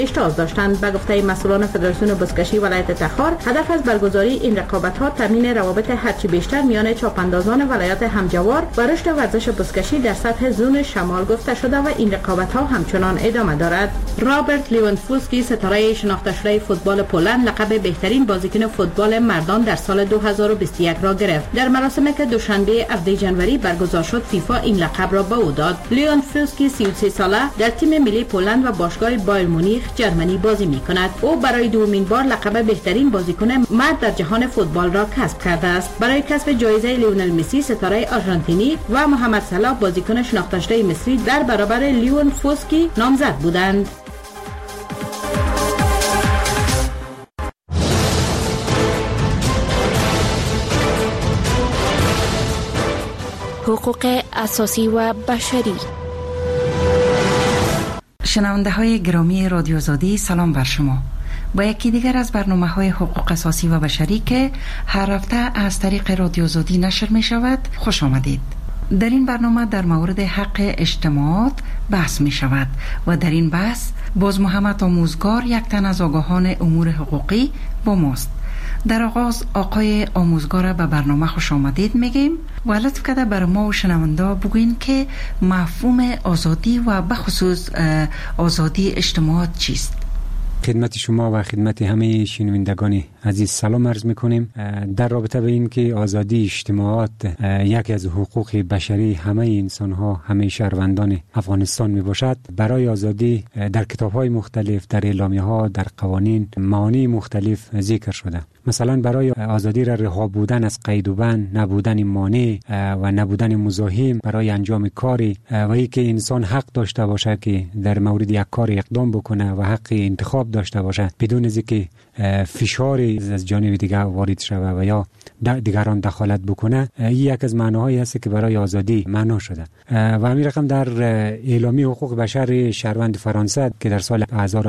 اشتراک داشتند. به گفته مسئولان فدراسیون بزکشی ولایت تخار، هدف از برگزاری این رقابت‌ها تامین روابط هرچی بیشتر میان چاپاندازان ولایت همجوار و رشد ورزش بزکشی در سطح زون شمال گفته شده و این رقابت‌ها همچنان ادامه دارد. رابرت لیوندوفسکی ستاره شناخته شده فوتبال پولند لقب بهترین بازیکن فوتبال مردان در سال 2021 را گرفت. در مراسمی که دوشنبه 7 ژانویه برگزار شد، فیفا این لقب را به او داد. لیوندوفسکی 33 ساله در تیم ملی پولند و باشگاه بایر مونیخ جرمنی بازی می‌کند. او برای دومین بار لقب بهترین بازیکن مرد در جهان فوتبال را کسب کرده است. برای کسب جایزه لیونل مسی ستاره آرژانتینی و محمد صلاح بازیکن شناخته شده مصری در برابر لیوندوفسکی نامزد بودند. حقوق اساسی و بشری. شنونده های گرامی رادیو آزادی، سلام بر شما. با یکی دیگر از برنامه‌های حقوق اساسی و بشری که هر هفته از طریق رادیو آزادی نشر می شود خوش آمدید. در این برنامه در مورد حق اجتماعات بحث می شود و در این بحث باز محمد آموزگار، یک تن از آگاهان امور حقوقی، با ماست. در آغاز آقای آموزگار به برنامه خوش آمدید میگیم و لطف کرده بر ما و شنونده بگوین که مفهوم آزادی و بخصوص آزادی اجتماعات چیست؟ خدمت شما و خدمت همه شنوندگان عزیز سلام عرض میکنیم. در رابطه به این که آزادی اجتماعات یکی از حقوق بشری همه انسان ها، همه شهروندان افغانستان می باشد، برای آزادی در کتاب های مختلف، در اعلامیه ها، در قوانین معانی مختلف ذکر شده. مثلا برای آزادی را رها بودن از قید و بند، نبودن مانع و نبودن مزاحم برای انجام کاری و اینکه انسان حق داشته باشه که در مورد یک کار اقدام بکنه و حق انتخاب داشته باشه بدون از اینکه فشار از جانب دیگر وارد شود و یا دیگران دخالت بکنه. این یک از معناهایی است که برای آزادی معنا شده و همین رقم در اعلامیه حقوق بشر شهروند فرانسه که در سال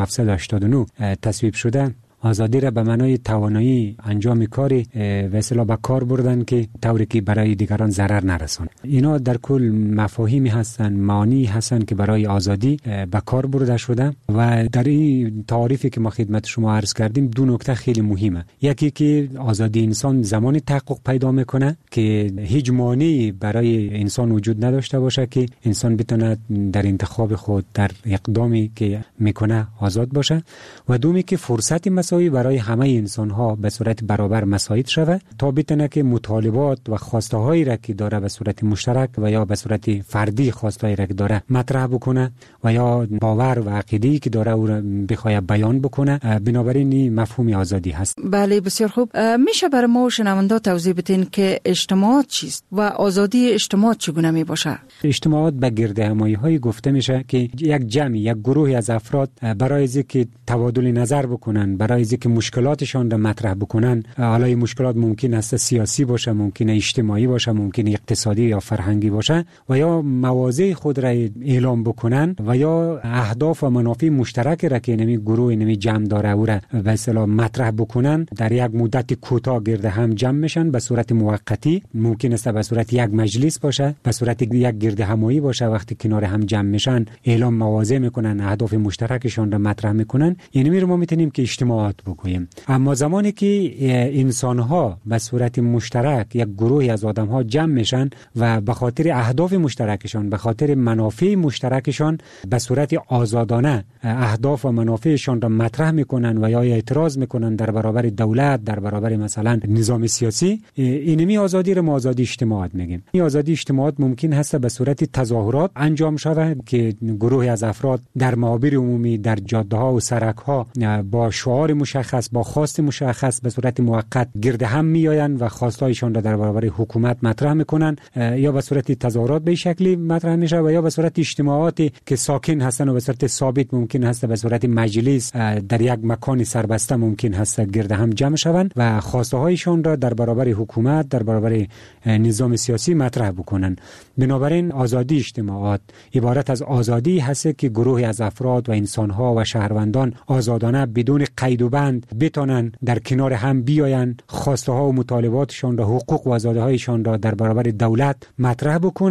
1789 تصویب شده، آزادی را به معنای توانایی انجام کاری و اصطلاح به کار بردن که طوری که برای دیگران ضرر نرسونه. اینا در کل مفاهیمی هستن، معانی هستن که برای آزادی به کار برده شده و در این تعریفی که ما خدمت شما عرض کردیم دو نکته خیلی مهمه. یکی که آزادی انسان زمانی تحقق پیدا میکنه که هیچ مانعی برای انسان وجود نداشته باشه که انسان بتونه در انتخاب خود، در اقدامی که میکنه آزاد باشه، و دومی که فرصتی برای همه انسان ها به صورت برابر مساعد شود تا بتونه که مطالبات و خواسته هایی را که داره به صورت مشترک و یا به صورت فردی خواسته هایی را که داره مطرح بکنه و یا باور و عقیده‌ای که داره او را بخواد بیان بکنه. بنابراین این مفهوم آزادی هست. بله، بسیار خوب. میشه برای ما و شنونده توضیح بدین که اجتماعات چیست و آزادی اجتماعات چگونه می باشه؟ اجتماعات به گردهمایی های گفته میشه که یک جمعی، یک گروهی از افراد برای اینکه تبادل نظر بکنن، برای که مشکلاتشان را مطرح بکنن، حالا این مشکلات ممکن است سیاسی باشه، ممکن است اجتماعی باشه، ممکن است اقتصادی یا فرهنگی باشه، و یا مواضع خود را اعلام بکنن و یا اهداف و منافع مشترک را که نمی گروه نمی جمع داره او را به اصطلاح مطرح بکنن. در یک مدت کوتاه گرد هم جمع میشن به صورت موقتی، ممکن است به صورت یک مجلس باشه، به صورت یک گرد همایی باشه. وقتی کنار هم جمع میشن اعلام مواضع میکنن، اهداف مشترکشان را مطرح میکنن. یعنی ما میتونیم که اجتماعات بگوییم. اما زمانی که انسان‌ها به صورت مشترک، یک گروهی از آدم‌ها جمع میشن و به خاطر اهداف مشترکشان، به خاطر منافع مشترکشان به صورت آزادانه اهداف و منافعشان را مطرح میکنن و یا اعتراض میکنن در برابر دولت، در برابر مثلا نظام سیاسی، اینمی آزادی را ما آزادی اجتماعات میگیم. این آزادی اجتماعات ممکن هست به صورت تظاهرات انجام شود که گروهی از افراد در معابر عمومی، در جاده‌ها و سرک‌ها با شعار مشخص، با خواست مشخص به صورت موقت گرد هم میآیند و خواستایشان را در برابر حکومت مطرح میکنن، یا به صورت تظاهرات به شکلی مطرح میشه و یا به صورت اجتماعاتی که ساکن هستن و به صورت ثابت ممکن هست به صورت مجلس در یک مکان سربسته ممکن هست گرد هم جمع شوند و خواسته هایشان را در برابر حکومت، در برابر نظام سیاسی مطرح بکنن. بنابراین آزادی اجتماعات عبارت از آزادی هست که گروهی از افراد و انسان‌ها و شهروندان آزادانه بدون قید و بند بتونن در کنار هم بیاین، خواسته ها و مطالباتشان را، حقوق و آزادی هایشان را در برابر دولت مطرح بکنن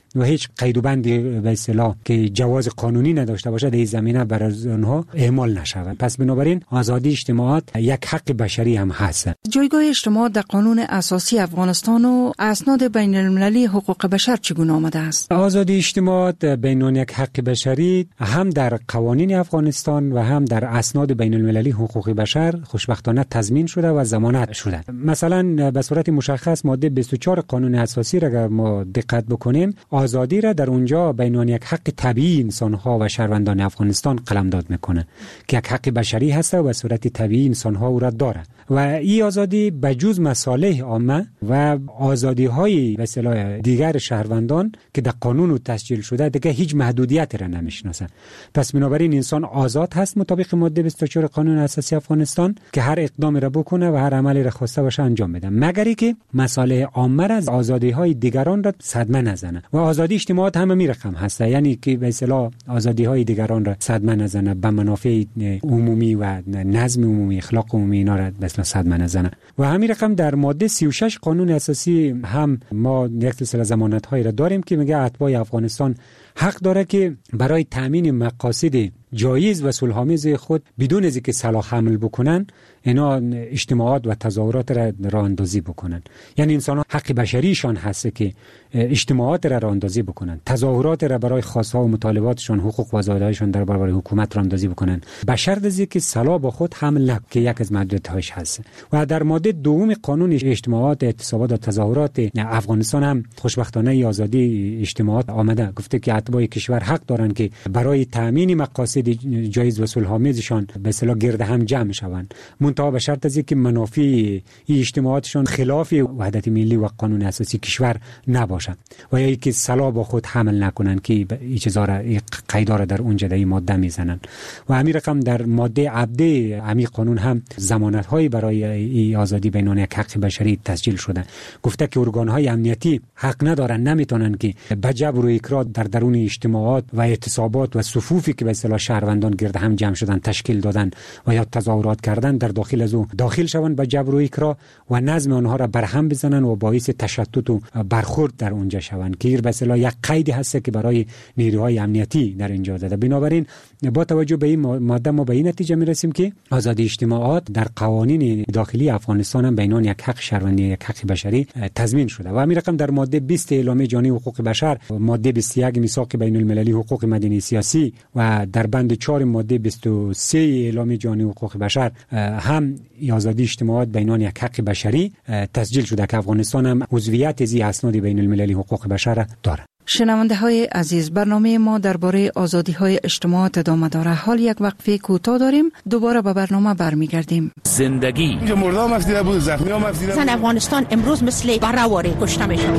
و هیچ قید و بندی به اصطلاح که جواز قانونی نداشته باشه در این زمینه برای آنها اعمال نشود. پس بنابراین آزادی اجتماعات یک حق بشری هم هست. جایگاه اجتماعات در قانون اساسی افغانستان و اسناد بین المللی حقوق بشر چگونه آمده است؟ آزادی اجتماعات به عنوان یک حق بشری هم در قوانین افغانستان و هم در اسناد بین المللی حقوق بشر خوشبختانه تضمین شده و ضمانت شده. مثلا به صورت مشخص ماده 24 قانون اساسی را اگر ما دقت بکنیم، آزادی را در اونجا به عنوان یک حق طبیعی انسان‌ها و شهروندان افغانستان قلمداد میکنه که یک حق بشری هست و به صورت طبیعی انسان‌ها او را داره و این آزادی به جز مصالح عامه و آزادی‌های به اصطلاح دیگر شهروندان که در قانون تسجیل شده دیگه هیچ محدودیتی را نمیشناسه. پس بنابراین انسان آزاد هست مطابق ماده 24 قانون اساسی افغانستان که هر اقدامی را بکنه و هر عملی را خواسته باشه انجام بده، مگر اینکه مصالح عامه را از آزادی‌های دیگران را صدمه نزنه. و آزادی اجتماعات هم می رقم هست، یعنی که به اصطلاح آزادی‌های دیگران را صدمه نزنه، به منافع عمومی و نظم عمومی، اخلاق عمومی اینا را به اصطلاح صدمه نزنه. و همین رقم در ماده 36 قانون اساسی هم ما یک سلسله ضمانت‌هایی را داریم که میگه اتباع افغانستان حق داره که برای تامین مقاصد جایز و صلح‌آمیز خود بدون از اینکه سلاح حمل بکنن اینا اجتماعات و تظاهرات را راه اندازی بکنن. یعنی انسان ها حق بشریشان هست که اجتماعات را راه اندازی بکنن، تظاهرات را برای خواست‌ها و مطالباتشان، حقوق و آزادی‌هایشان در برابر حکومت راه اندازی بکنن، به شرط از اینکه سلاح با خود حمل نکنند که یک از محدودیت‌هاش هست. و در ماده دوم قانون اجتماعات، اعتصابات و تظاهرات افغانستان هم خوشبختانه آزادی اجتماعات آمده، گفته که اتباع کشور حق دارند که برای تامین مقاصد جایز و صلح‌آمیزشان به اصطلاح گرد هم جمع شوند، منتها به شرط از اینکه منافع این اجتماعاتشان خلاف وحدت ملی و قانون اساسی کشور نباشه و یا اینکه سلاح با خود حمل نکنند که این چیزا را قیدا را در اونجا در این ماده میزنن. و همین رقم در ماده عبده همین قانون هم ضمانت‌های برای این آزادی به عنوان یک حق بشری تسجیل شده. گفته که ارگان‌های امنیتی حق ندارن، نمیتونن که به جبر و اکراه در درون اجتماعات و اعتصابات و صفوفی که به اصطلاح شهروندان گرد هم جمع شدن تشکیل دادن و یا تظاهرات کردن در داخل از او داخل شوند به جبر و اکراه و نظم آنها را برهم بزنن و باعث تشتت و برخورد در اونجا شوند که به اصطلاح یک قیدی هست که برای نیروهای امنیتی در اینجا داده. بنابراین با توجه به این ماده ما به این نتیجه میرسیم که آزادی اجتماعات در قوانین داخلی افغانستان هم بینان یک حق شهروندی، یک حق بشری تضمین شده. و همین رقم در ماده 20 اعلامیه جهانی حقوق بشر، ماده 21 میثاق بین المللی حقوق مدنی سیاسی و در بند 4 ماده 23 اعلامیه جهانی حقوق بشر هم آزادی اجتماعات بینان یک حق بشری تسجیل شده که افغانستان هم عضویت از اسناد بین المللی حقوق بشر دارد. شنونده های عزیز، برنامه ما درباره آزادی های اجتماعات ادامه داره. حال یک وقفه کوتاه داریم، دوباره به برنامه برمیگردیم. زندگی مردم افسیده بود، زخمی هم افسیده بود. زن افغانستان امروز مثل برهواره کشته میشن.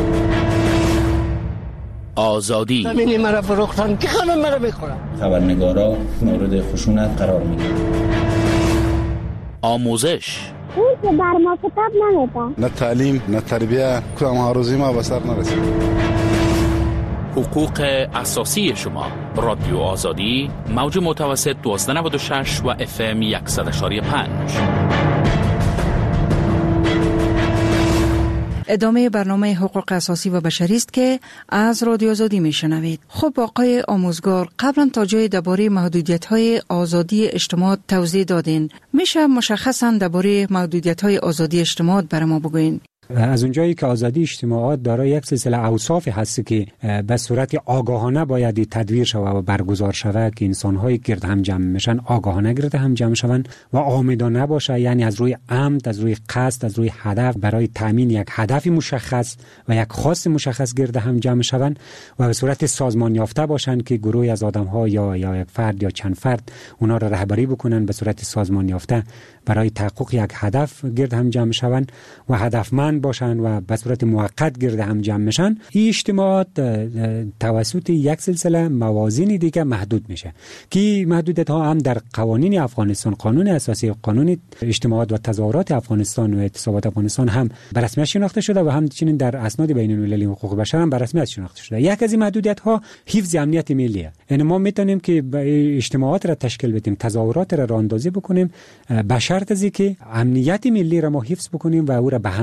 آزادی زمینی مرا فروختن که خانم مرا بخورم. خبرنگارا مورد خشونت قرار میگیرن. آموزش اون که بر ما کتاب نمیده، نه تعلیم نه تربیه، کدام آرزوی ما به سر نرسید. حقوق اساسی شما. رادیو آزادی، موج متوسط 1296 و FM 100.5. ادامه برنامه حقوق اساسی و بشری است که از رادیو آزادی میشنوید. خب آقای آموزگار، قبلا تا جای درباره محدودیت‌های آزادی اجتماعات توضیح دادین. میشه مشخصاً درباره محدودیت‌های آزادی اجتماعات برای ما بگوین؟ از اونجایی که آزادی اجتماعات دارای یک سلسله اوصافی هست که به صورت آگاهانه باید تدویر شود و برگزار شود که انسان‌های گرد هم جمع میشن آگاهانه گرد هم جمع شوند و عامدانه باشه، یعنی از روی عمد، از روی قصد، از روی هدف برای تامین یک هدف مشخص و یک خواست مشخص گرد هم جمع شوند و به صورت سازمان یافته باشند که گروهی از آدم‌ها یا یک فرد یا چند فرد اونا را رهبری بکنن به صورت سازمان یافته برای تحقق یک هدف گرد هم جمع شوند و هدفمند باشن و به صورت موقت گرد هم جمع میشن. این اجتماعات توسط یک سلسله موازین دیگه محدود میشه که محدودیت ها هم در قوانین افغانستان، قانون اساسی، قانون اجتماعات و تظاهرات افغانستان و اعتصابات افغانستان هم به رسمیت شناخته شده و همچنین در اسناد بین المللی حقوق بشر هم به رسمیت شناخته شده. یک از این محدودیت ها حفظ امنیت ملیه. یعنی ما میتونیم که اجتماعات را تشکیل بدیم، تظاهرات را اندازی بکنیم به شرط از اینکه امنیت ملی را ما حفظ بکنیم و او را به هم نزنیم.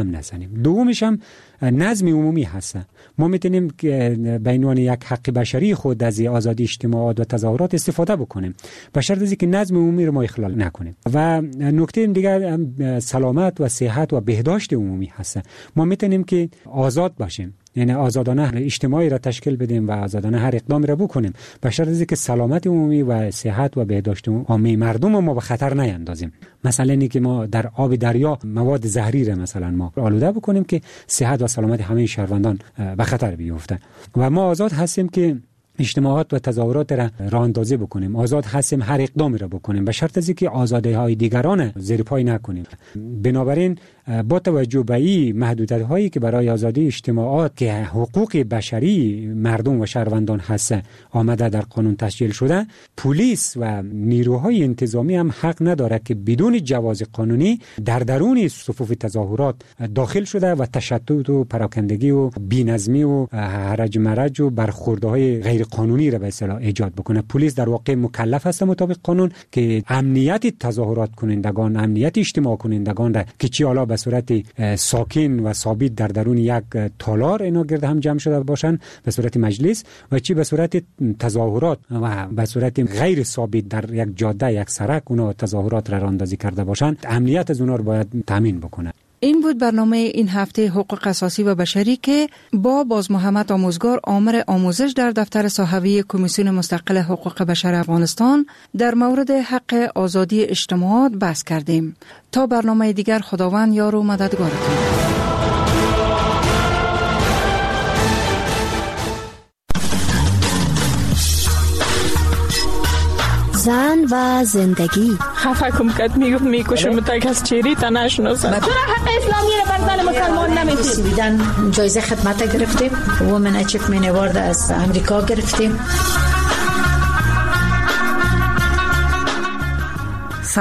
بکنیم. دومش هم نظم عمومی هست. ما میتونیم به عنوان یک حق بشری خود از آزادی اجتماعات و تظاهرات استفاده بکنیم به شرط از اینکه نظم عمومی رو ما اخلال نکنیم. و نکته دیگر سلامت و صحت و بهداشت عمومی هست. ما میتونیم که آزاد باشیم، یعنی آزادانه اجتماعی را تشکیل بدیم و آزادانه هر اقدامی را بکنیم به شرط از اینکه سلامت عمومی و صحت و بهداشت عمومی مردم ما به خطر نیندازیم. مثلا اینکه ما در آب دریا مواد زهری را مثلا ما آلوده بکنیم که صحت و سلامت همه شهروندان به خطر بیفته. و ما آزاد هستیم که اجتماعات و تظاهرات را راه اندازی بکنیم، آزاد هستیم هر اقدامی را بکنیم به شرط از اینکه آزادی‌های دیگران زیر پای نکنیم. بنابراین با توجه به این محدودیت‌هایی که برای آزادی اجتماعات که حقوق بشری مردم و شهروندان هست آمده در قانون تسجیل شده، پلیس و نیروهای انتظامی هم حق نداره که بدون جواز قانونی در درون صفوف تظاهرات داخل شده و تشدد و پراکندگی و بی‌نظمی و هرج مرج و برخوردهای غیر قانونی را به اصطلاح ایجاد بکنه. پلیس در واقع مکلف است مطابق قانون که امنیت تظاهرات کنندگان، امنیت اجتماع کنندگان را که چی حالا به صورت ساکن و ثابت در درون یک تالار اینا گرد هم جمع شده باشن به صورت مجلس و چی به صورت تظاهرات و به صورت غیر ثابت در یک جاده یک سرک اونا تظاهرات را راندازی کرده باشن، امنیت از اونا رو باید تامین بکنه. این بود برنامه این هفته حقوق اساسی و بشری که با باز محمد آموزگار آمر آموزش در دفتر صحوی کمیسیون مستقل حقوق بشر افغانستان در مورد حق آزادی اجتماعات بحث کردیم. تا برنامه دیگر خداوند یار و مددگارتون. زن و زندگی. خفه کم کد میکشم تا کس چیری تا نشناسم. چرا حق اسلامی رو بر زن مسلمان نمیتید؟ سویدن جایزه خدمت گرفتیم. وومن اچیومنت اوارد از امریکا گرفتیم.